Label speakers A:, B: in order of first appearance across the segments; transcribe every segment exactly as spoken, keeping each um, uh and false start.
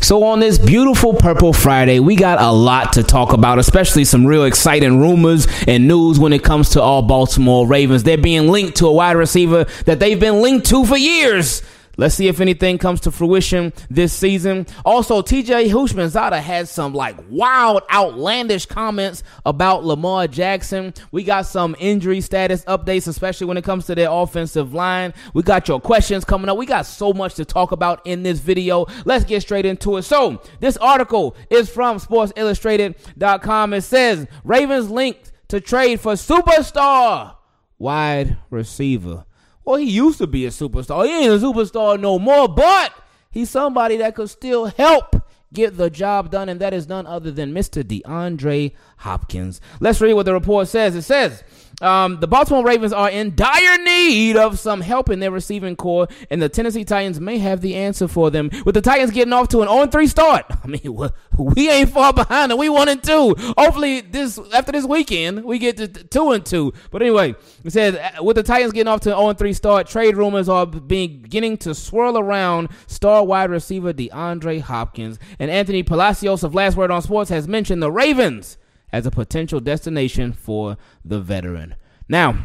A: So on this beautiful Purple Friday, we got a lot to talk about, especially some real exciting rumors and news when it comes to all Baltimore Ravens. They're being linked to a wide receiver that they've been linked to for years. Let's see if anything comes to fruition this season. Also, T J Houshmandzadeh had some like wild, outlandish comments about Lamar Jackson. We got some injury status updates, especially when it comes to their offensive line. We got your questions coming up. We got so much to talk about in this video. Let's get straight into it. So, this article is from Sports Illustrated dot com. It says, Ravens linked to trade for superstar wide receiver. Well, he used to be a superstar. He ain't a superstar no more, but he's somebody that could still help get the job done, and that is none other than Mister DeAndre Hopkins. Let's read what the report says. It says, um, the Baltimore Ravens are in dire need of some help in their receiving core, and the Tennessee Titans may have the answer for them. With the Titans getting off to an oh and three start, I mean, we ain't far behind them. We one and two. Hopefully, this after this weekend, we get to two and two. But anyway, it says, with the Titans getting off to an oh and three start, trade rumors are beginning to swirl around star wide receiver DeAndre Hopkins. And Anthony Palacios of Last Word on Sports has mentioned the Ravens as a potential destination for the veteran. Now,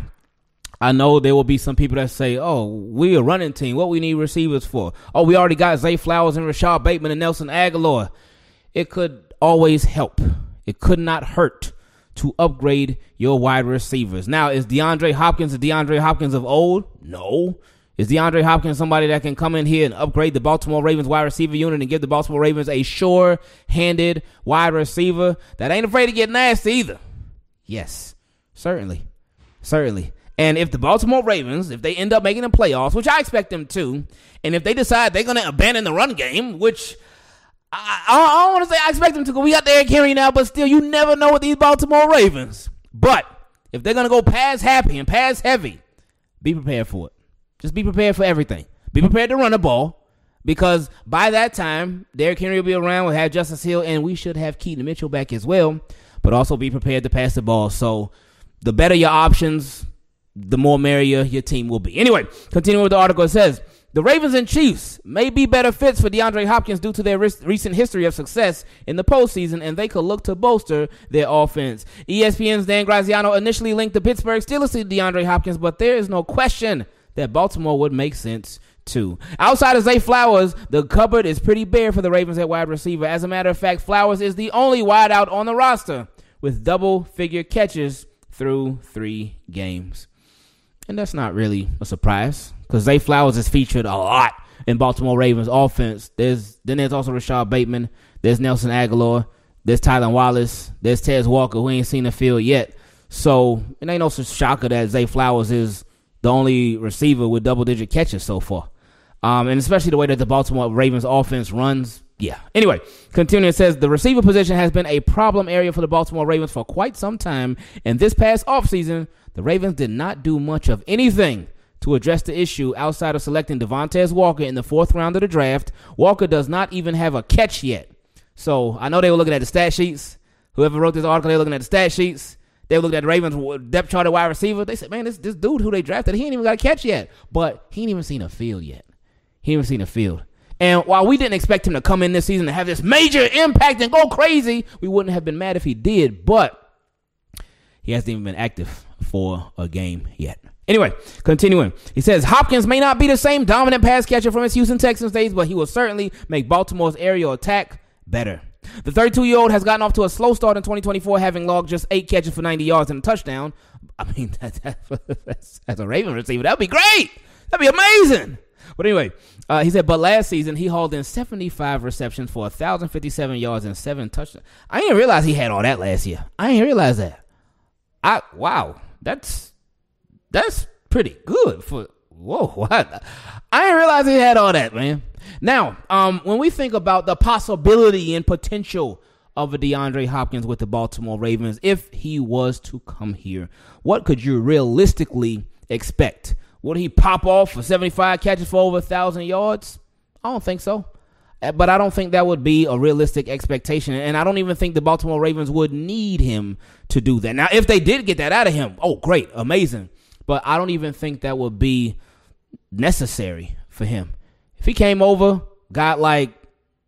A: I know there will be some people that say, oh, we're a running team. What we need receivers for? Oh, we already got Zay Flowers and Rashad Bateman and Nelson Aguilar. It could always help. It could not hurt to upgrade your wide receivers. Now, is DeAndre Hopkins the DeAndre Hopkins of old? No. Is DeAndre Hopkins somebody that can come in here and upgrade the Baltimore Ravens wide receiver unit and give the Baltimore Ravens a sure-handed wide receiver that ain't afraid to get nasty either? Yes, certainly. Certainly. And if the Baltimore Ravens, if they end up making the playoffs, which I expect them to, and if they decide they're going to abandon the run game, which I, I, I don't want to say I expect them to, because we got Derrick Henry now, but still, you never know with these Baltimore Ravens. But if they're going to go pass happy and pass heavy, be prepared for it. Just be prepared for everything. Be prepared to run the ball, because by that time, Derrick Henry will be around. We'll have Justice Hill, and we should have Keaton Mitchell back as well. But also be prepared to pass the ball. So the better your options, the more merrier your team will be. Anyway, continuing with the article, it says, the Ravens and Chiefs may be better fits for DeAndre Hopkins due to their re- recent history of success in the postseason, and they could look to bolster their offense. E S P N's Dan Graziano initially linked the Pittsburgh Steelers to DeAndre Hopkins, but there is no question that Baltimore would make sense too. Outside of Zay Flowers, the cupboard is pretty bare for the Ravens at wide receiver. As a matter of fact, Flowers is the only wideout on the roster with double-figure catches through three games. And that's not really a surprise, because Zay Flowers is featured a lot in Baltimore Ravens offense. There's Then there's also Rashad Bateman. There's Nelson Aguilar. There's Tylan Wallace. There's Tez Walker, who ain't seen the field yet. So it ain't no shocker that Zay Flowers is the only receiver with double-digit catches so far. Um, and especially the way that the Baltimore Ravens offense runs. Yeah. Anyway, continuing, it says, the receiver position has been a problem area for the Baltimore Ravens for quite some time. And this past offseason, the Ravens did not do much of anything to address the issue outside of selecting Devontae Walker in the fourth round of the draft. Walker does not even have a catch yet. So I know they were looking at the stat sheets. Whoever wrote this article, they were looking at the stat sheets. They looked at the Ravens depth chart at wide receiver. They said, man, this, this dude who they drafted, he ain't even got a catch yet. But he ain't even seen a field yet. He ain't even seen a field. And while we didn't expect him to come in this season and have this major impact and go crazy, we wouldn't have been mad if he did. But he hasn't even been active for a game yet. Anyway, continuing. He says, Hopkins may not be the same dominant pass catcher from his Houston Texans days, but he will certainly make Baltimore's aerial attack better. The thirty-two-year-old has gotten off to a slow start in twenty twenty-four, having logged just eight catches for ninety yards and a touchdown. I mean, that, that, that's, that's a Raven receiver. That would be great. That would be amazing. But anyway, uh, he said, but last season, he hauled in seventy-five receptions for one thousand fifty-seven yards and seven touchdowns. I didn't realize he had all that last year. I didn't realize that. I Wow. That's that's pretty good. for Whoa. What? I didn't realize he had all that, man. Now, um, when we think about the possibility and potential of a DeAndre Hopkins with the Baltimore Ravens, if he was to come here, what could you realistically expect? Would he pop off for seventy-five catches for over one thousand yards? I don't think so. But I don't think that would be a realistic expectation. And I don't even think the Baltimore Ravens would need him to do that. Now, if they did get that out of him, oh, great, amazing. But I don't even think that would be necessary for him. If he came over, got like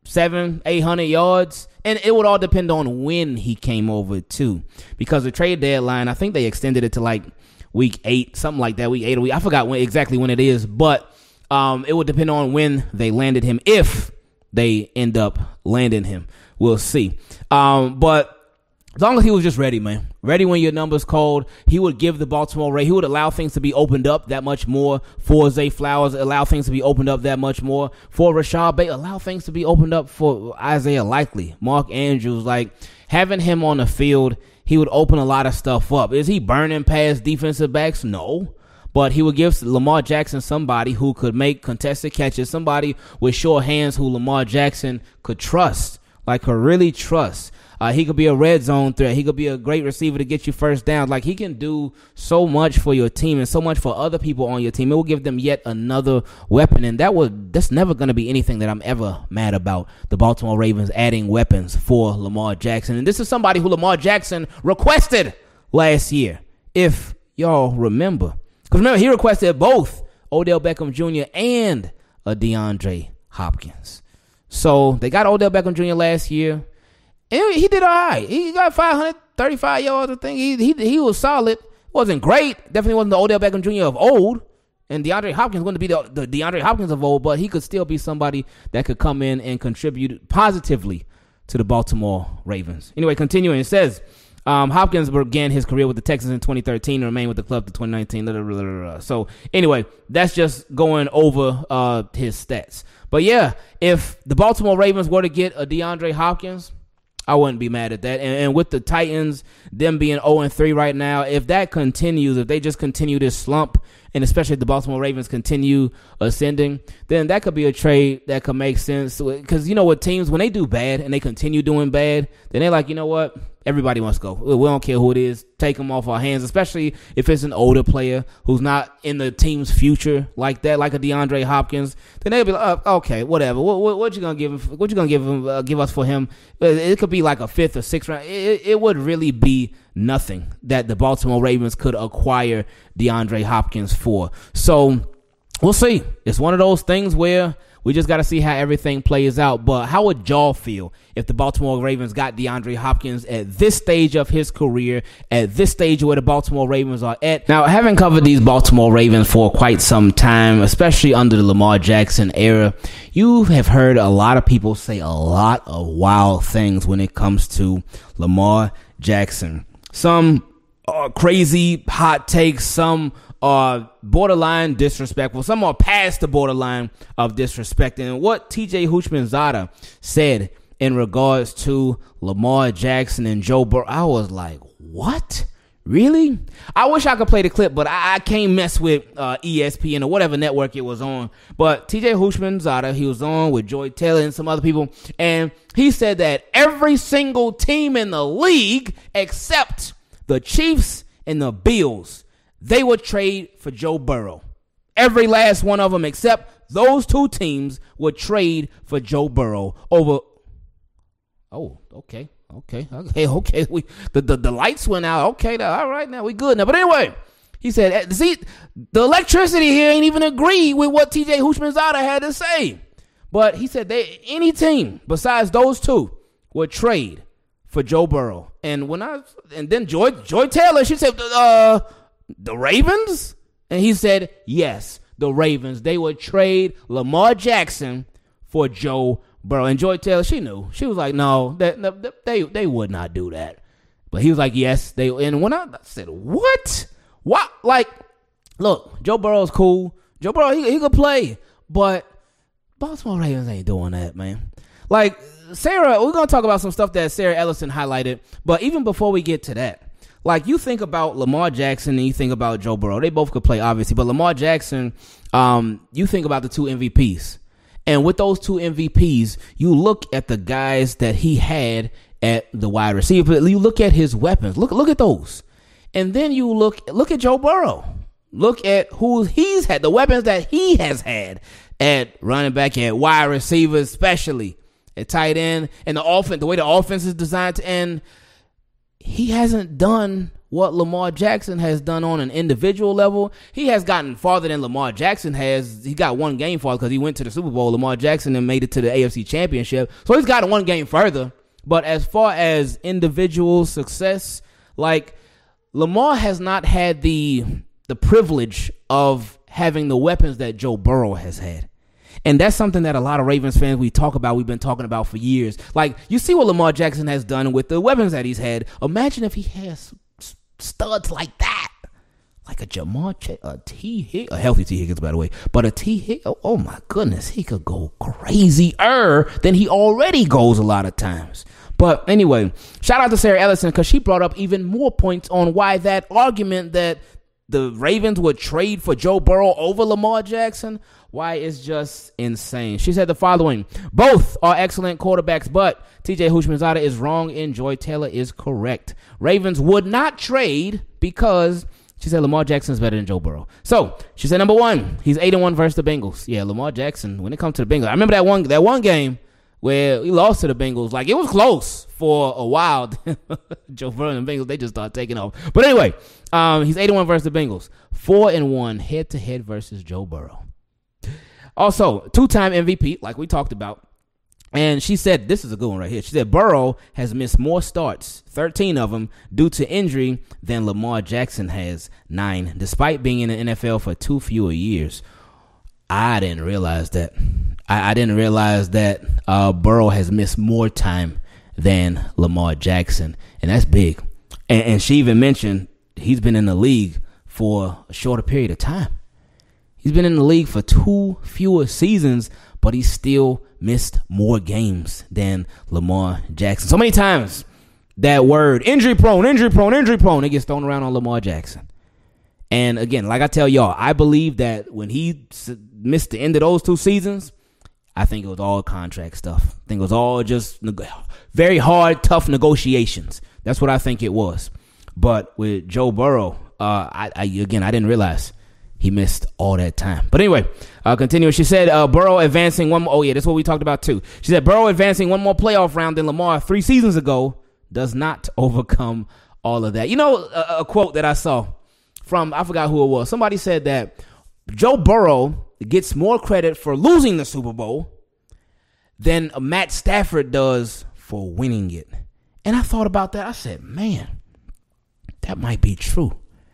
A: seven, eight hundred yards. And it would all depend on when he came over too, because the trade deadline, I think they extended it to like week eight, something like that. Week eight or week, I forgot when, exactly when it is, but um, it would depend on when they landed him. If they end up landing him, we'll see. Um, but as long as he was just ready, man, ready when your number's called, he would give the Baltimore Ravens, he would allow things to be opened up that much more for Zay Flowers, allow things to be opened up that much more for Rashad Bateman, allow things to be opened up for Isaiah Likely, Mark Andrews. Like, having him on the field, he would open a lot of stuff up. Is he burning past defensive backs? No. But he would give Lamar Jackson somebody who could make contested catches, somebody with sure hands who Lamar Jackson could trust, like could really trust. Uh, he could be a red zone threat. He could be a great receiver to get you first down. Like, he can do so much for your team and so much for other people on your team. It will give them yet another weapon, and that would that's never going to be anything that I'm ever mad about. The Baltimore Ravens adding weapons for Lamar Jackson, and this is somebody who Lamar Jackson requested last year, if y'all remember. Because remember, he requested both Odell Beckham Junior and a DeAndre Hopkins. So they got Odell Beckham Junior last year. And he did all right. He got five hundred thirty-five yards, I think. He he he was solid. Wasn't great. Definitely wasn't the Odell Beckham Junior of old. And DeAndre Hopkins wouldn't be the, the DeAndre Hopkins of old, but he could still be somebody that could come in and contribute positively to the Baltimore Ravens. Anyway, continuing, it says, um, Hopkins began his career with the Texans in twenty thirteen and remained with the club to twenty nineteen. Blah, blah, blah, blah. So anyway, that's just going over uh, his stats. But yeah, if the Baltimore Ravens were to get a DeAndre Hopkins, I wouldn't be mad at that. And, and with the Titans, them being oh and three right now, if that continues, if they just continue this slump, and especially if the Baltimore Ravens continue ascending, then that could be a trade that could make sense. Because, you know what, teams, when they do bad and they continue doing bad, then they're like, you know what, everybody wants to go. We don't care who it is. Take them off our hands, especially if it's an older player who's not in the team's future like that, like a DeAndre Hopkins. Then they'll be like, oh, okay, whatever. What, what, what you gonna give him? What you gonna give him? Uh, give us for him? It could be like a fifth or sixth round. It, it would really be nothing that the Baltimore Ravens could acquire DeAndre Hopkins for. So we'll see. It's one of those things where we just got to see how everything plays out. But how would y'all feel if the Baltimore Ravens got DeAndre Hopkins at this stage of his career, at this stage where the Baltimore Ravens are at? Now, having covered these Baltimore Ravens for quite some time, especially under the Lamar Jackson era, you have heard a lot of people say a lot of wild things when it comes to Lamar Jackson. Some uh, crazy hot takes, some are borderline disrespectful, some are past the borderline of disrespect. And what T J Houshmandzadeh said in regards to Lamar Jackson and Joe Burrow, I was like, what? Really? I wish I could play the clip, but I, I can't mess with uh, E S P N or whatever network it was on. But T J Houshmandzadeh, he was on with Joy Taylor and some other people, and he said that every single team in the league except the Chiefs and the Bills, they would trade for Joe Burrow. Every last one of them except those two teams would trade for Joe Burrow over. Oh, okay. Okay, okay, okay. We the, the, the lights went out. Okay, all right, now we good now. But anyway, he said, see, the electricity here ain't even agree with what T J Houshmandzadeh had to say. But he said they any team besides those two would trade for Joe Burrow. And when I and then Joy Joy Taylor, she said, uh, the Ravens, and he said, yes, the Ravens. They would trade Lamar Jackson for Joe Burrow. And Joy Taylor, she knew. She was like, no, that, that, they they would not do that. But he was like, yes, they. And when I, I said, what? What? Like, look, Joe Burrow's cool. Joe Burrow, he, he could play. But Baltimore Ravens ain't doing that, man. Like, Sarah, we're going to talk about some stuff that Sarah Ellison highlighted. But even before we get to that, like, you think about Lamar Jackson and you think about Joe Burrow. They both could play, obviously. But Lamar Jackson, um, you think about the two M V Ps. And with those two M V Ps, you look at the guys that he had at the wide receiver. You look at his weapons. Look, look at those. And then you look, look at Joe Burrow. Look at who he's had, the weapons that he has had at running back, at wide receivers, especially at tight end, and the offense, the way the offense is designed to end. he hasn't done what Lamar Jackson has done on an individual level. He has gotten farther than Lamar Jackson has. He got one game farther because he went to the Super Bowl. Lamar Jackson and made it to the A F C Championship. So he's gotten one game further. But as far as individual success, like Lamar has not had the the privilege of having the weapons that Joe Burrow has had. And that's something that a lot of Ravens fans we talk about, we've been talking about for years. Like, you see what Lamar Jackson has done with the weapons that he's had. Imagine if he has studs like that. Like a Jamar Chase, a T. Higgins, a healthy T. Higgins, by the way. But a T. Higgins, oh, oh my goodness, he could go crazier than he already goes a lot of times. But anyway, shout out to Sarah Ellison because she brought up even more points on why that argument that the Ravens would trade for Joe Burrow over Lamar Jackson, why it's just insane. She said the following: both are excellent quarterbacks, but T J Houshmandzadeh is wrong and Joy Taylor is correct. Ravens would not trade because she said Lamar Jackson is better than Joe Burrow. So she said number one, he's eight and one versus the Bengals. Yeah, Lamar Jackson, when it comes to the Bengals, I remember that one that one game where he lost to the Bengals. Like, it was close for a while. Joe Burrow and the Bengals, they just started taking off. But anyway, um, he's eight and one versus the Bengals. four and one head-to-head versus Joe Burrow. Also, two-time M V P, like we talked about. And she said, this is a good one right here. She said, Burrow has missed more starts, thirteen of them, due to injury than Lamar Jackson has, nine, despite being in the N F L for two fewer years. I didn't realize that. I, I didn't realize that uh, Burrow has missed more time than Lamar Jackson, and that's big. And, and she even mentioned he's been in the league for a shorter period of time. He's been in the league for two fewer seasons, but he still missed more games than Lamar Jackson. So many times that word, injury prone, injury prone, injury prone, it gets thrown around on Lamar Jackson. And again, like I tell y'all, I believe that when he missed the end of those two seasons, I think it was all contract stuff. I think it was all just neg- very hard, tough negotiations. That's what I think it was. But with Joe Burrow, uh, I, I again, I didn't realize he missed all that time. But anyway, uh, continue. She said uh, Burrow advancing one more. Oh, yeah, that's what we talked about, too. She said Burrow advancing one more playoff round than Lamar three seasons ago does not overcome all of that. You know, a, a quote that I saw from, I forgot who it was. Somebody said that Joe Burrow gets more credit for losing the Super Bowl than Matt Stafford does for winning it. And I thought about that. I said, man, that might be true.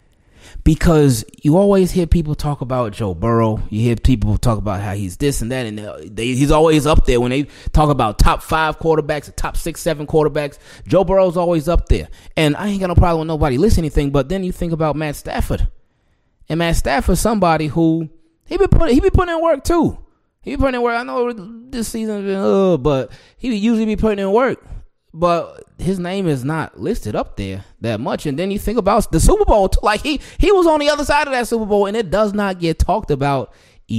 A: Because you always hear people talk about Joe Burrow. You hear people talk about how he's this and that. And they, he's always up there when they talk about top five quarterbacks, top six, seven quarterbacks. Joe Burrow's always up there. And I ain't got no problem with nobody listening to anything. But then you think about Matt Stafford. And Matt Stafford's somebody who, he be putting, he be putting in work too. He be putting in work. I know this season, uh, but he usually be putting in work. But his name is not listed up there that much. And then you think about the Super Bowl. Like, he, he was on the other side of that Super Bowl, and it does not get talked about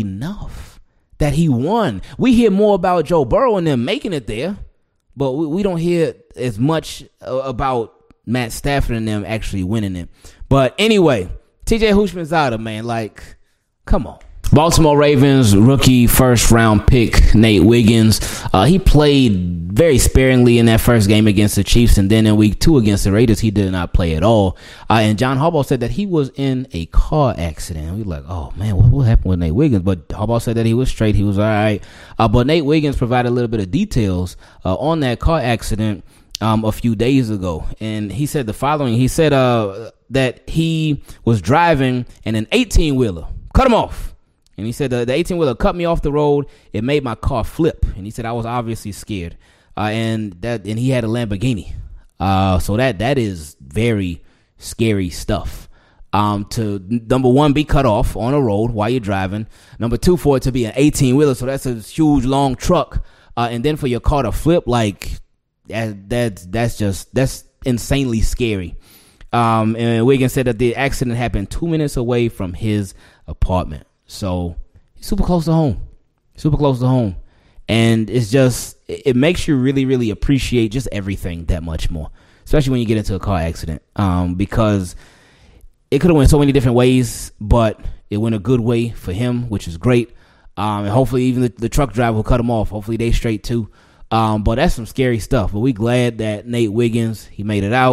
A: enough that he won. We hear more about Joe Burrow and them making it there, but we, we don't hear as much about Matt Stafford and them actually winning it. But anyway, T J Houshmandzadeh, man, like, come on. Baltimore Ravens rookie first round pick Nate Wiggins. Uh, he played very sparingly in that first game against the Chiefs, and then in week two against the Raiders, he did not play at all. Uh, and John Harbaugh said that he was in a car accident. We were like, oh man, what, what happened with Nate Wiggins? But Harbaugh said that he was straight. He was all right. Uh, but Nate Wiggins provided a little bit of details uh, on that car accident um, a few days ago, and he said the following. He said uh, that he was driving and an eighteen wheeler cut him off. And he said, the, the eighteen-wheeler cut me off the road. It made my car flip. And he said, I was obviously scared. Uh, and that, and he had a Lamborghini. Uh, so that that is very scary stuff. Um, to, number one, be cut off on a road while you're driving. Number two, for it to be an eighteen-wheeler. So that's a huge, long truck. Uh, and then for your car to flip, like, that, that's, that's just, that's insanely scary. Um, and Wiggins said that the accident happened two minutes away from his apartment. So he's super close to home, super close to home. And it's just, it makes you really, really appreciate just everything that much more, especially when you get into a car accident, um, because it could have went so many different ways, but it went a good way for him, which is great. Um, and hopefully even the, the truck driver will cut him off. Hopefully they straight too. Um, but that's some scary stuff. But we glad that Nate Wiggins, he made it out.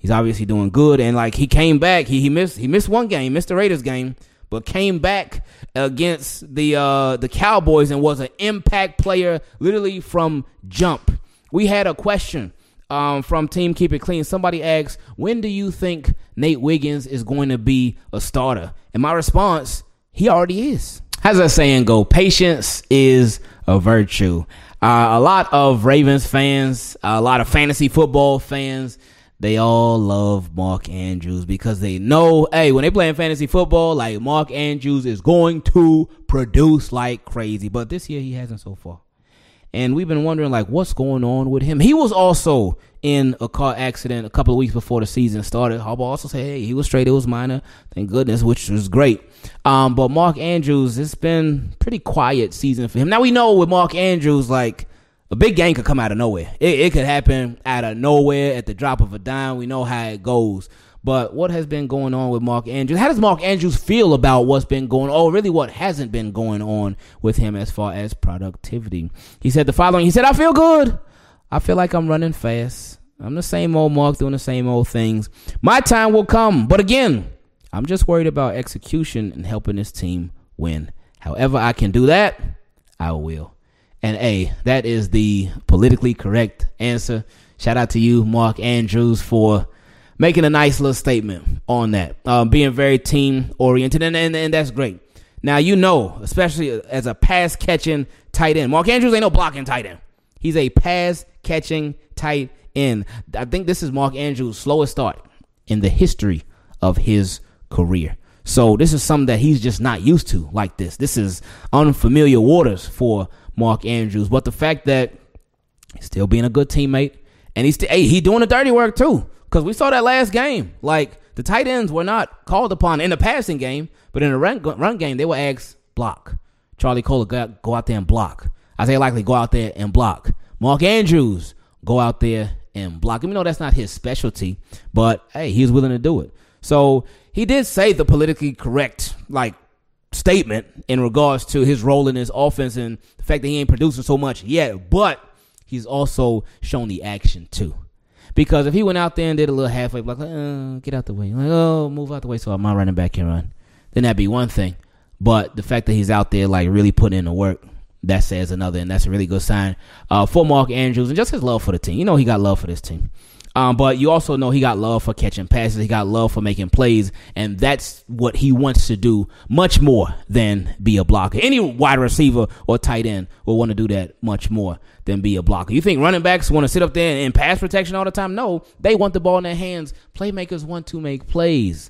A: He's obviously doing good, and like he came back. He he missed he missed one game, missed the Raiders game, but came back against the uh, the Cowboys and was an impact player literally from jump. We had a question um, from Team Keep It Clean. Somebody asked, when do you think Nate Wiggins is going to be a starter? And my response, he already is. How's that saying go? Patience is a virtue. Uh, a lot of Ravens fans, a lot of fantasy football fans, they all love Mark Andrews because they know, hey, when they playing fantasy football, like Mark Andrews is going to produce like crazy. But this year he hasn't so far. And we've been wondering, like, what's going on with him? He was also in a car accident a couple of weeks before the season started. Harbaugh also said, hey, he was straight. It was minor. Thank goodness, which was great. Um, but Mark Andrews, it's been pretty quiet season for him. Now, we know with Mark Andrews, like, a big game could come out of nowhere. It, it could happen out of nowhere at the drop of a dime. We know how it goes. But what has been going on with Mark Andrews? How does Mark Andrews feel about what's been going on, or really what hasn't been going on with him as far as productivity? He said the following. He said, I feel good. I feel like I'm running fast. I'm the same old Mark doing the same old things. My time will come. But again, I'm just worried about execution and helping this team win. However I can do that, I will. And A, that is the politically correct answer. Shout out to you, Mark Andrews, for making a nice little statement on that, uh, being very team-oriented, and, and, and that's great. Now, you know, especially as a pass-catching tight end, Mark Andrews ain't no blocking tight end. He's a pass-catching tight end. I think this is Mark Andrews' slowest start in the history of his career. So this is something that he's just not used to like this. This is unfamiliar waters for Mark Andrews. But the fact that he's still being a good teammate, and he's, st- hey, he doing the dirty work too. Because we saw that last game. Like, the tight ends were not called upon in the passing game, but in the run, run game, they were asked block. Charlie Kohler, go, go out there and block. Isaiah Likely, go out there and block. Mark Andrews, go out there and block. Even though that's not his specialty, but, hey, he was willing to do it. So, he did say the politically correct, like, statement in regards to his role in his offense and the fact that he ain't producing so much yet, but he's also shown the action, too. Because if he went out there and did a little halfway block, like, uh, get out the way. Like, oh, move out the way so my running back can run. Then that'd be one thing. But the fact that he's out there, like, really putting in the work, that says another, and that's a really good sign uh, for Mark Andrews and just his love for the team. You know he got love for this team. Um, but you also know he got love for catching passes. He got love for making plays, and that's what he wants to do much more than be a blocker. Any wide receiver or tight end will want to do that much more than be a blocker. You think running backs want to sit up there in pass protection all the time? No, they want the ball in their hands. Playmakers want to make plays.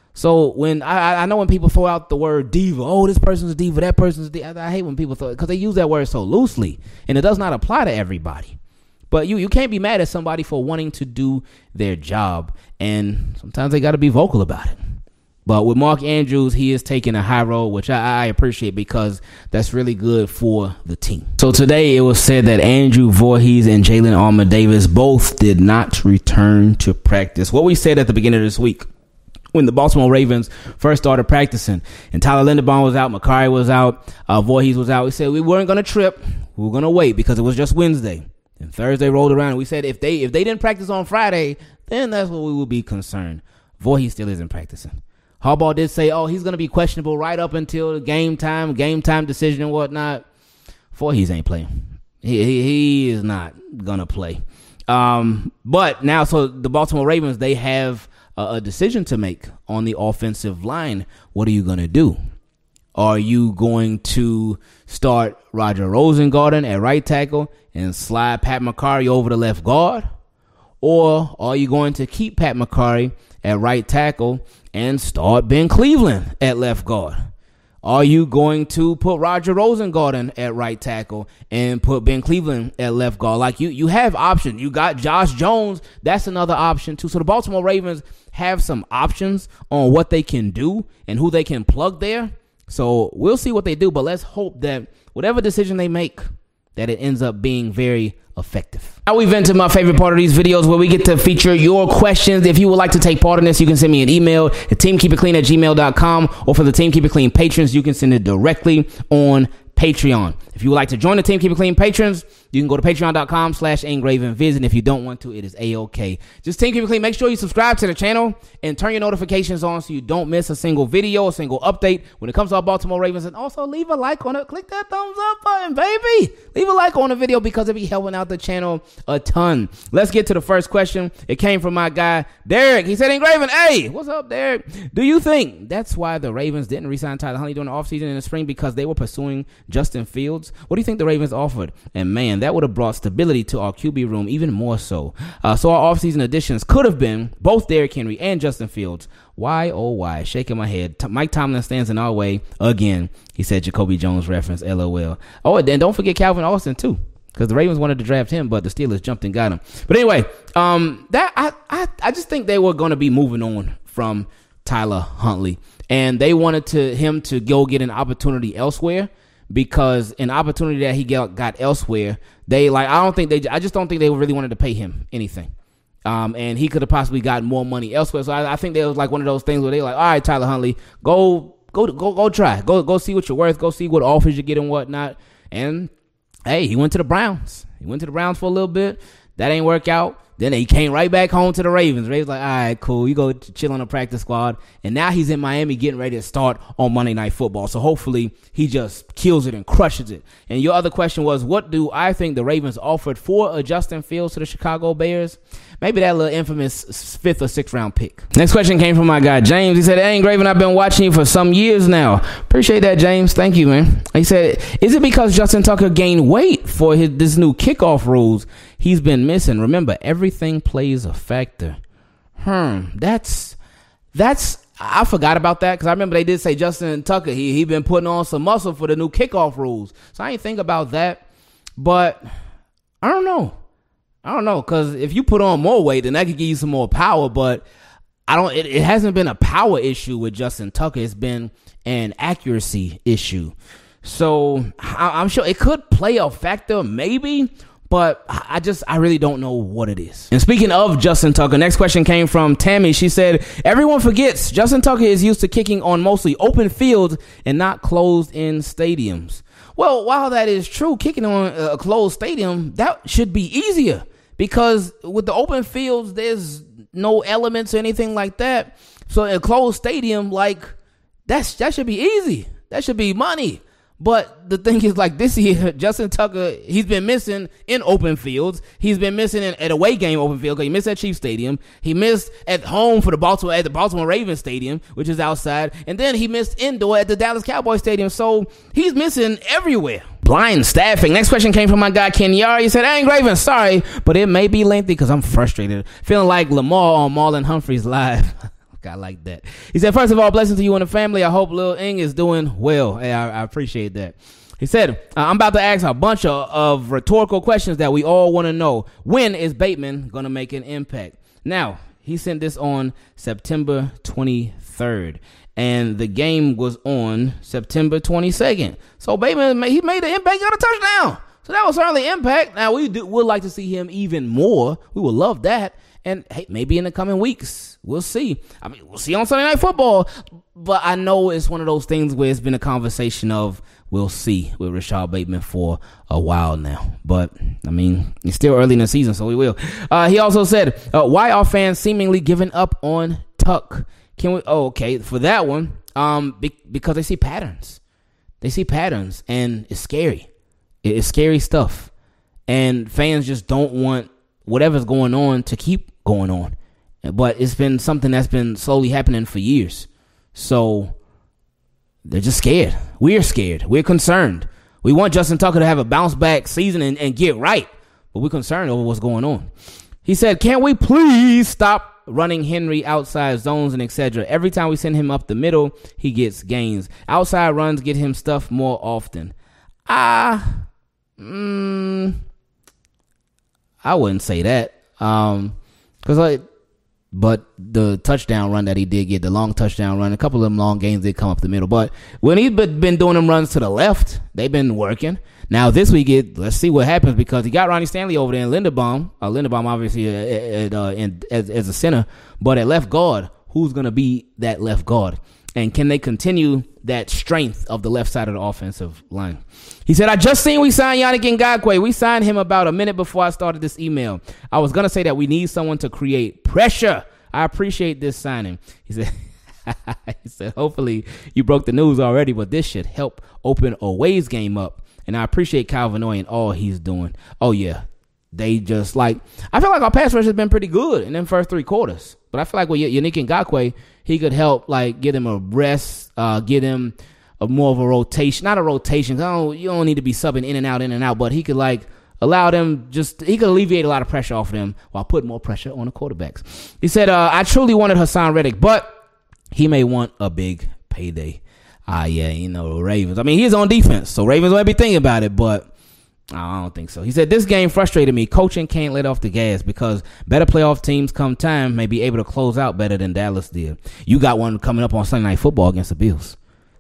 A: So when I, I know when people throw out the word diva, oh, this person's a diva, that person's a diva. I, I hate when people throw it because they use that word so loosely, and it does not apply to everybody. But you, you can't be mad at somebody for wanting to do their job, and sometimes they got to be vocal about it. But with Mark Andrews, he is taking a high road, which I, I appreciate because that's really good for the team. So today it was said that Andrew Voorhees and Jalen Armour-Davis both did not return to practice. What we said at the beginning of this week, when the Baltimore Ravens first started practicing, and Tyler Linderbaum was out, Makari was out, uh, Voorhees was out, we said we weren't going to trip. We were going to wait because it was just Wednesday. And Thursday rolled around, and we said if they if they didn't practice on Friday, then that's what we would be concerned. Voorhees still isn't practicing. Harbaugh did say, oh, he's going to be questionable right up until the game time, game time decision and whatnot. Voorhees ain't playing. He, he, he is not going to play. Um, but now, so the Baltimore Ravens, they have a, a decision to make on the offensive line. What are you going to do? Are you going to start Roger Rosengarten at right tackle and slide Pat Makari over to left guard? Or are you going to keep Pat Makari at right tackle and start Ben Cleveland at left guard? Are you going to put Roger Rosengarten at right tackle and put Ben Cleveland at left guard? Like, you, you have options. You got Josh Jones. That's another option, too. So the Baltimore Ravens have some options on what they can do and who they can plug there. So we'll see what they do, but let's hope that whatever decision they make, that it ends up being very effective. Now we've entered my favorite part of these videos where we get to feature your questions. If you would like to take part in this, you can send me an email at team keep it clean at gmail dot com, or for the Team Keep It Clean patrons, you can send it directly on Patreon. If you would like to join the Team Keep It Clean patrons, You can go to patreon.com slash Ingraven Vision. If you don't want to, it is A-okay. Just Team Keep It Clean. Make sure you subscribe to the channel and turn your notifications on so you don't miss a single video, a single update when it comes to our Baltimore Ravens. And also leave a like on it. Click that thumbs up button, baby. Leave a like on the video because it'll be helping out the channel a ton. Let's get to the first question. It came from my guy, Derek. He said, Ingraven, hey, what's up, Derek? Do you think that's why the Ravens didn't re-sign Tyler Huntley during the offseason in the spring, because they were pursuing Justin Fields? What do you think the Ravens offered? And man, that would have brought stability to our Q B room even more so. Uh, so our offseason additions could have been both Derrick Henry and Justin Fields. Why, oh why? Shaking my head. T- Mike Tomlin stands in our way again. He said Jacoby Jones reference, LOL. Oh, and then don't forget Calvin Austin too, because the Ravens wanted to draft him, but the Steelers jumped and got him. But anyway, um, that I I, I just think they were going to be moving on from Tyler Huntley, and they wanted to him to go get an opportunity elsewhere, because an opportunity that he got, got elsewhere, they like I don't think they I just don't think they really wanted to pay him anything. Um, and he could have possibly gotten more money elsewhere. So I, I think there was like one of those things where they like, all right, Tyler Huntley, go, go, go, go try, go, go see what you're worth, go see what offers you get and whatnot. And hey, he went to the Browns. He went to the Browns for a little bit. That ain't work out. Then he came right back home to the Ravens. Ravens like, all right, cool. You go chill on the practice squad. And now he's in Miami getting ready to start on Monday Night Football. So hopefully he just kills it and crushes it. And your other question was, what do I think the Ravens offered for a Justin Fields to the Chicago Bears? Maybe that little infamous fifth or sixth round pick. Next question came from my guy, James. He said, hey, Ingraven, I've been watching you for some years now. Appreciate that, James. Thank you, man. He said, is it because Justin Tucker gained weight for his this new kickoff rules he's been missing? Remember, everything plays a factor. Hmm, that's, that's, I forgot about that because I remember they did say Justin Tucker, he he been putting on some muscle for the new kickoff rules. So I didn't think about that, but I don't know. I don't know, because if you put on more weight, then that could give you some more power, but I don't, it, it hasn't been a power issue with Justin Tucker. It's been an accuracy issue. So I, I'm sure it could play a factor, maybe, but I just, I really don't know what it is. And speaking of Justin Tucker, next question came from Tammy. She said, everyone forgets Justin Tucker is used to kicking on mostly open fields and not closed in stadiums. Well, while that is true, kicking on a closed stadium, that should be easier, because with the open fields, there's no elements or anything like that. So a closed stadium, like, that's that should be easy. That should be money. But the thing is, like, this year, Justin Tucker, he's been missing in open fields. He's been missing in, at away game open field, because he missed at Chiefs Stadium. He missed at home for the Baltimore at the Baltimore Ravens Stadium, which is outside. And then he missed indoor at the Dallas Cowboys Stadium. So he's missing everywhere. Blind staffing. Next question came from my guy, Ken Yar. He said, hey, Ingraven, sorry, but it may be lengthy because I'm frustrated. Feeling like Lamar on Marlon Humphrey's live. I like that. He said, first of all, blessings to you and the family. I hope Lil Ing is doing well. Hey, I, I appreciate that. He said, uh, I'm about to ask a bunch of, of rhetorical questions that we all want to know. When is Bateman going to make an impact? Now, he sent this on September twenty-third, and the game was on September twenty-second. So Bateman, he made an impact, got a touchdown. So that was certainly impact. Now, we do, would like to see him even more. We would love that. And hey, maybe in the coming weeks, we'll see. I mean, we'll see on Sunday Night Football. But I know it's one of those things where it's been a conversation of we'll see with Rashad Bateman for a while now. But, I mean, it's still early in the season, so we will. Uh, he also said, uh, why are fans seemingly giving up on Tuck? Can we? Oh, okay. For that one, um, be, because they see patterns. They see patterns, and it's scary. It's scary stuff. And fans just don't want whatever's going on to keep going on. But it's been something that's been slowly happening for years. So they're just scared. We're scared. We're concerned. We want Justin Tucker to have a bounce back season and, and get right. But we're concerned over what's going on. He said, can we please stop running Henry outside zones and et cetera? Every time we send him up the middle, he gets gains. Outside runs get him stuff more often. Ah, mm, I wouldn't say that. Um, cause like, but the touchdown run that he did get, the long touchdown run, a couple of them long gains did come up the middle. But when he's been doing them runs to the left, they've been working. Now this week, it, let's see what happens, because he got Ronnie Stanley over there in Linderbaum. Uh, Linderbaum obviously at, uh, in, as, as a center, but at left guard, who's going to be that left guard? And can they continue that strength of the left side of the offensive line. He said, I just seen we signed Yannick Ngakoue. We signed him about a minute before I started this email. I was going to say that we need someone to create pressure. I appreciate this signing. He said, he said, hopefully you broke the news already, but this should help open Oweh's game up. And I appreciate Kyle Van Noy and all he's doing. Oh, yeah. They just like, I feel like our pass rush has been pretty good in them first three quarters. But I feel like with Yannick Ngakoue, he could help like get him a rest, uh, get him a more of a rotation, not a rotation. Cause I don't, you don't need to be subbing in and out, in and out, but he could like allow them just, he could alleviate a lot of pressure off of them while putting more pressure on the quarterbacks. He said, uh, I truly wanted Hassan Reddick, but he may want a big payday. Ah, uh, yeah, you know, Ravens. I mean, he's on defense, so Ravens might be thinking about it, but I don't think so. He said, this game frustrated me. Coaching can't let off the gas because better playoff teams come time may be able to close out better than Dallas did. You got one coming up on Sunday Night Football against the Bills.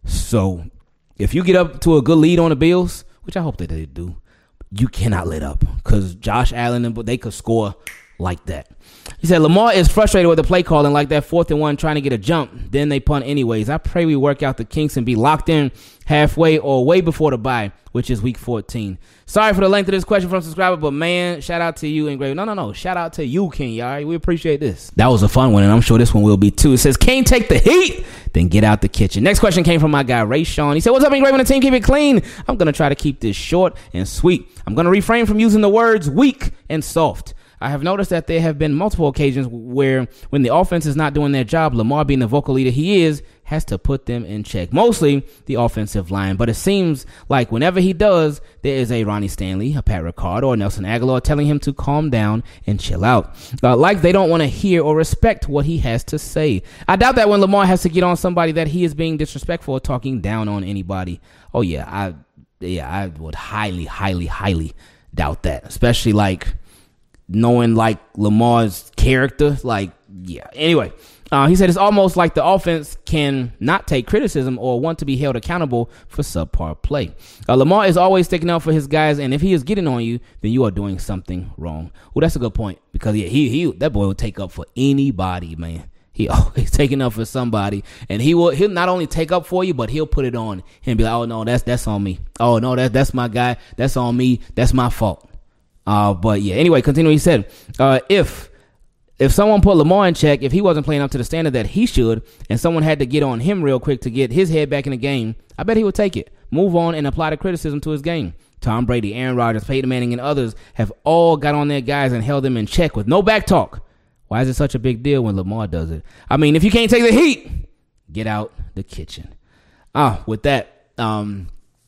A: So if you get up to a good lead on the Bills, which I hope that they do, you cannot let up because Josh Allen, and they could score like that. He said, Lamar is frustrated with the play calling like that fourth and one trying to get a jump. Then they punt anyways. I pray we work out the kinks and be locked in halfway or way before the bye, which is week fourteen. Sorry for the length of this question from a subscriber, but man, shout out to you, Engrave. No, no, no. Shout out to you, King. All right, we appreciate this. That was a fun one, and I'm sure this one will be too. It says, Kane take the heat, then get out the kitchen. Next question came from my guy, Ray Sean. He said, what's up, Engrave and the team? Keep it clean. I'm going to try to keep this short and sweet. I'm going to refrain from using the words weak and soft. I have noticed that there have been multiple occasions where when the offense is not doing their job, Lamar, being the vocal leader he is, has to put them in check. Mostly the offensive line. But it seems like whenever he does, there is a Ronnie Stanley, a Pat Ricard, or Nelson Aguilar telling him to calm down and chill out. Uh, like they don't want to hear or respect what he has to say. I doubt that when Lamar has to get on somebody that he is being disrespectful or talking down on anybody. Oh, yeah, I, yeah, I would highly, highly, highly doubt that. Especially like knowing like Lamar's character, like, yeah. Anyway, uh, he said it's almost like the offense can not take criticism or want to be held accountable for subpar play. Uh, Lamar is always sticking up for his guys, and if he is getting on you, then you are doing something wrong. Well, that's a good point because yeah, he he that boy will take up for anybody, man. He always taking up for somebody, and he will he'll not only take up for you, but he'll put it on and be like, oh no, that's that's on me. Oh no, that that's my guy. That's on me. That's my fault. Uh, but yeah, anyway, continue. He said, uh, if, if someone put Lamar in check, if he wasn't playing up to the standard that he should, and someone had to get on him real quick to get his head back in the game, I bet he would take it, move on, and apply the criticism to his game. Tom Brady, Aaron Rodgers, Peyton Manning, and others have all got on their guys and held them in check with no back talk. Why is it such a big deal when Lamar does it? I mean, if you can't take the heat, get out the kitchen. Ah, with that, um,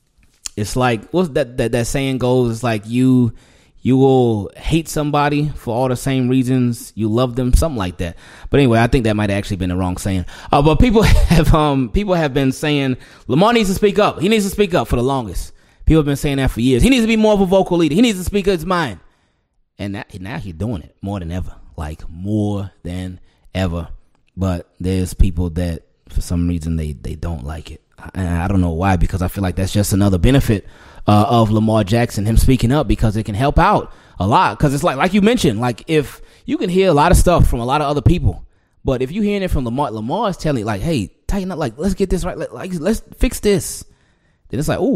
A: it's like, what's that, that, that saying goes, it's like you... You will hate somebody for all the same reasons you love them, something like that. But anyway, I think that might have actually been the wrong saying. Uh, but people have um people have been saying Lamar needs to speak up. He needs to speak up for the longest. People have been saying that for years. He needs to be more of a vocal leader. He needs to speak his mind. And that, now he's doing it more than ever, like more than ever. But there's people that for some reason they they don't like it. And I don't know why, because I feel like that's just another benefit uh, of Lamar Jackson, him speaking up, because it can help out a lot. Because it's like, like you mentioned, like if you can hear a lot of stuff from a lot of other people, but if you're hearing it from Lamar, Lamar is telling you like, hey, tighten up, like, let's get this right. Like, let's fix this. Then it's like, ooh,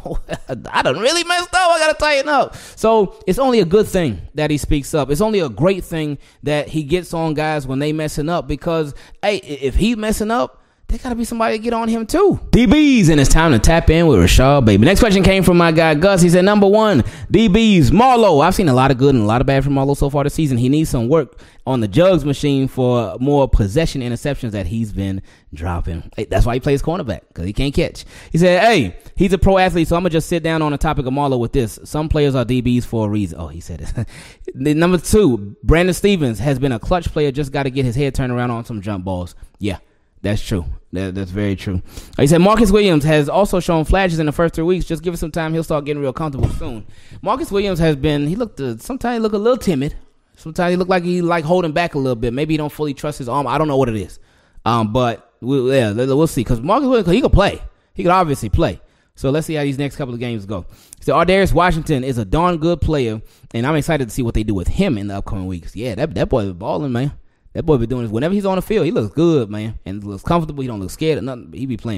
A: I done really messed up. I got to tighten up. So it's only a good thing that he speaks up. It's only a great thing that he gets on guys when they messing up, because, hey, if he messing up, there got to be somebody to get on him too. D Bs, and it's time to tap in with Rashad Baby. Next question came from my guy Gus. He said, number one, D Bs, Marlowe. I've seen a lot of good and a lot of bad from Marlowe so far this season. He needs some work on the jugs machine for more possession interceptions that he's been dropping. Hey, that's why he plays cornerback, because he can't catch. He said, hey, he's a pro athlete, so I'm going to just sit down on the topic of Marlowe with this. Some players are D Bs for a reason. Oh, he said it. Number two, Brandon Stevens has been a clutch player, just got to get his head turned around on some jump balls. Yeah. That's true. That, that's very true. He said Marcus Williams has also shown flashes in the first three weeks. Just give it some time. He'll start getting real comfortable soon. Marcus Williams has been, he looked, uh, sometimes he look a little timid. Sometimes he look like he like holding back a little bit. Maybe he don't fully trust his arm. I don't know what it is. Um, but we'll, yeah, we'll see. Because Marcus Williams, he could play. He could obviously play. So let's see how these next couple of games go. So Ardarius Washington is a darn good player, and I'm excited to see what they do with him in the upcoming weeks. Yeah, that, that boy is balling, man. That boy be doing this. Whenever he's on the field, he looks good, man. And looks comfortable. He don't look scared or nothing. He be playing.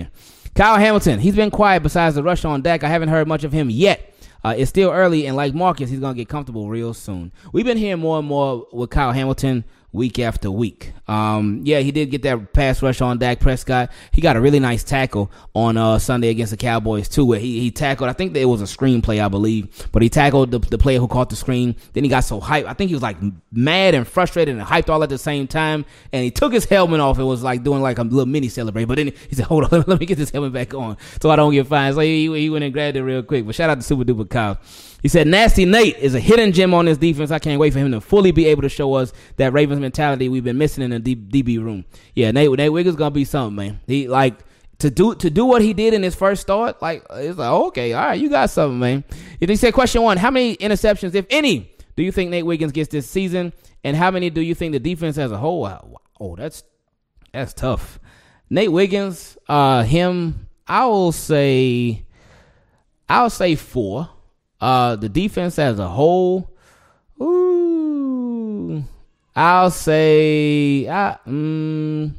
A: Kyle Hamilton, he's been quiet besides the rush on Dak. I haven't heard much of him yet. Uh, it's still early, and like Marcus, he's going to get comfortable real soon. We've been hearing more and more with Kyle Hamilton week after week. Um, yeah, he did get that pass rush on Dak Prescott. He got a really nice tackle on uh, Sunday against the Cowboys, too, where he, he tackled, I think it was a screen play, I believe, but he tackled the, the player who caught the screen. Then he got so hyped. I think he was like mad and frustrated and hyped all at the same time, and he took his helmet off and was like doing like a little mini celebration. But then he said, hold on, let me get this helmet back on so I don't get fined. So he, he went and grabbed it real quick. But shout out to Super Duper Kyle. He said, Nasty Nate is a hidden gem on this defense. I can't wait for him to fully be able to show us that Ravens mentality we've been missing in the D- DB room. Yeah, Nate, Nate Wiggins gonna be something, man. He like to do to do what he did in his first start. Like it's like okay, all right, you got something, man. He said, question one: how many interceptions, if any, do you think Nate Wiggins gets this season, and how many do you think the defense as a whole? Oh, that's that's tough. Nate Wiggins, uh, him, I will say, I'll say four. Uh, the defense as a whole, ooh, I'll say, I, mm,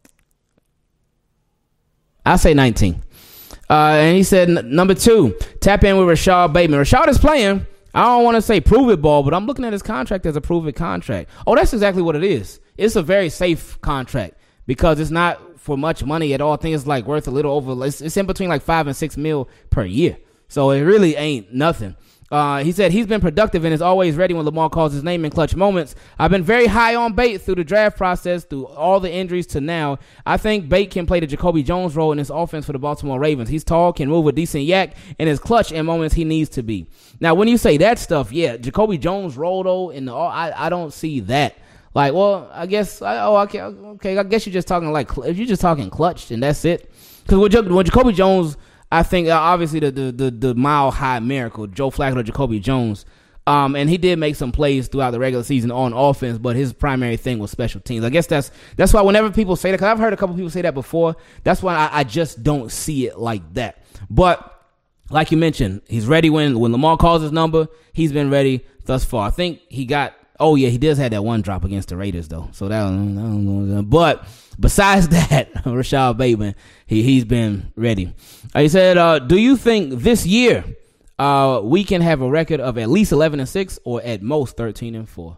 A: I'll say nineteen. Uh, and he said, n- number two, tap in with Rashad Bateman. Rashad is playing. I don't want to say prove it ball, but I'm looking at his contract as a prove it contract. Oh, that's exactly what it is. It's a very safe contract because it's not for much money at all. I think it's like worth a little over, it's, it's in between like five and six mil per year. So it really ain't nothing. Uh, he said he's been productive and is always ready when Lamar calls his name in clutch moments. I've been very high on Bate through the draft process, through all the injuries to now. I think Bate can play the Jacoby Jones role in this offense for the Baltimore Ravens. He's tall, can move a decent yak, and is clutch in moments he needs to be. Now, when you say that stuff, yeah, Jacoby Jones role, though, in the I, I don't see that. Like, well, I guess, oh, okay, okay, I guess you're just talking like, if you're just talking clutch, and that's it. Because when, when Jacoby Jones, I think uh, obviously the, the the the mile high miracle, Joe Flacco or Jacoby Jones, um, and he did make some plays throughout the regular season on offense, but his primary thing was special teams. I guess that's that's why whenever people say that, because I've heard a couple people say that before, that's why I, I just don't see it like that. But like you mentioned, he's ready when when Lamar calls his number. He's been ready thus far. I think he got. Oh yeah, he does have that one drop against the Raiders though. So that I don't know. But besides that, Rashad Bateman, he he's been ready. Uh, he said, uh, "Do you think this year uh, we can have a record of at least eleven and six, or at most thirteen and four?"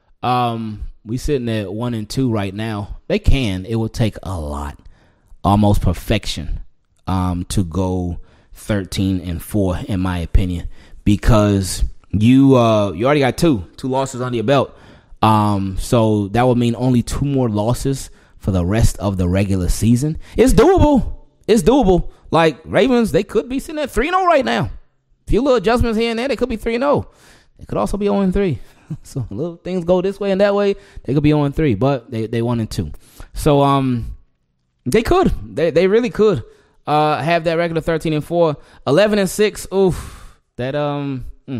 A: Um, we sitting at one and two right now. They can. It will take a lot, almost perfection, um, to go thirteen and four, in my opinion, because you uh you already got two two losses under your belt. Um, so that would mean only two more losses for the rest of the regular season. It's doable. It's doable. Like Ravens, they could be sitting at three and oh right now. A few little adjustments here and there, they could be three and oh. They could also be oh and three. So little things go this way and that way, they could be oh and three, but they they one and two. So um they could. They they really could uh have that record of thirteen and four. eleven and six. Oof. That um mm,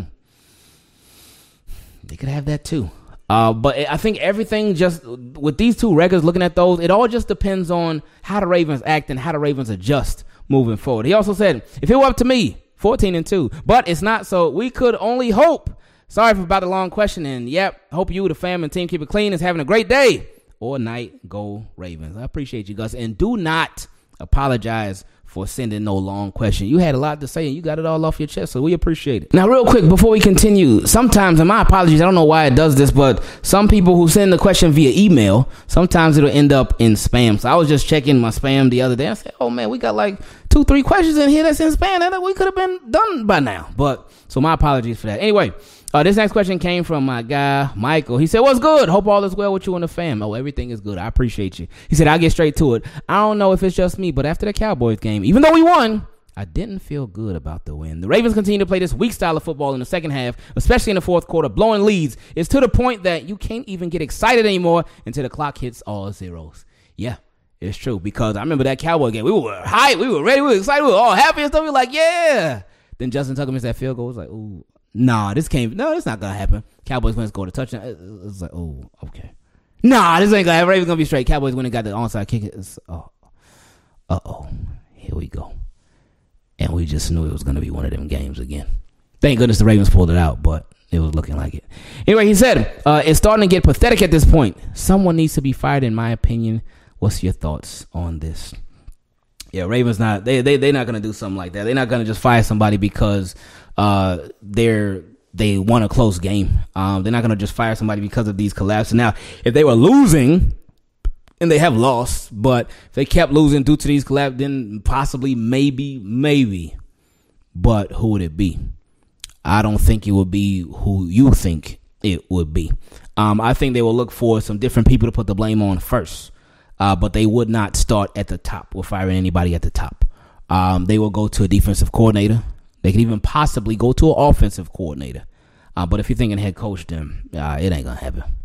A: they could have that too. Uh, but I think everything just with these two records, looking at those, it all just depends on how the Ravens act and how the Ravens adjust moving forward. He also said, if it were up to me, fourteen and two, but it's not. So we could only hope. Sorry for about the long question. And yep, hope you, the fam and team, keep it clean. Is having a great day or night. Go Ravens. I appreciate you, Gus. And do not apologize for sending no long question. You had a lot to say and you got it all off your chest, so we appreciate it. Now, real quick, before we continue, sometimes, and my apologies, I don't know why it does this, but some people who send the question via email, sometimes it'll end up in spam. So I was just checking my spam the other day. I said, oh man, we got like two, three questions in here that's in spam that we could have been done by now. But so my apologies for that. Anyway, Uh, this next question came from my guy, Michael. He said, what's good? Hope all is well with you and the fam. Oh, everything is good. I appreciate you. He said, I'll get straight to it. I don't know if it's just me, but after the Cowboys game, even though we won, I didn't feel good about the win. The Ravens continue to play this weak style of football in the second half, especially in the fourth quarter, blowing leads. It's to the point that you can't even get excited anymore until the clock hits all zeros. Yeah, it's true, because I remember that Cowboy game. We were hyped. We were ready. We were excited. We were all happy and stuff. We were like, yeah. Then Justin Tucker missed that field goal. It was like, ooh. Nah, this can't. No, it's not gonna happen. Cowboys win, score the touchdown. It's like, oh, okay. Nah, this ain't gonna happen. Ravens gonna be straight. Cowboys win and got the onside kick. It's, oh, uh oh, here we go. And we just knew it was gonna be one of them games again. Thank goodness the Ravens pulled it out, but it was looking like it. Anyway, he said uh, it's starting to get pathetic at this point. Someone needs to be fired, in my opinion. What's your thoughts on this? Yeah, Ravens not they they they're not gonna do something like that. They're not gonna just fire somebody because uh they're they won a close game. Um, they're not gonna just fire somebody because of these collapses. Now, if they were losing, and they have lost, but if they kept losing due to these collapses, then possibly, maybe, maybe. But who would it be? I don't think it would be who you think it would be. Um, I think they will look for some different people to put the blame on first. Uh, but they would not start at the top or firing anybody at the top. Um, they will go to a defensive coordinator. They could even possibly go to an offensive coordinator. Uh, but if you're thinking head coach, then uh, it ain't going to happen.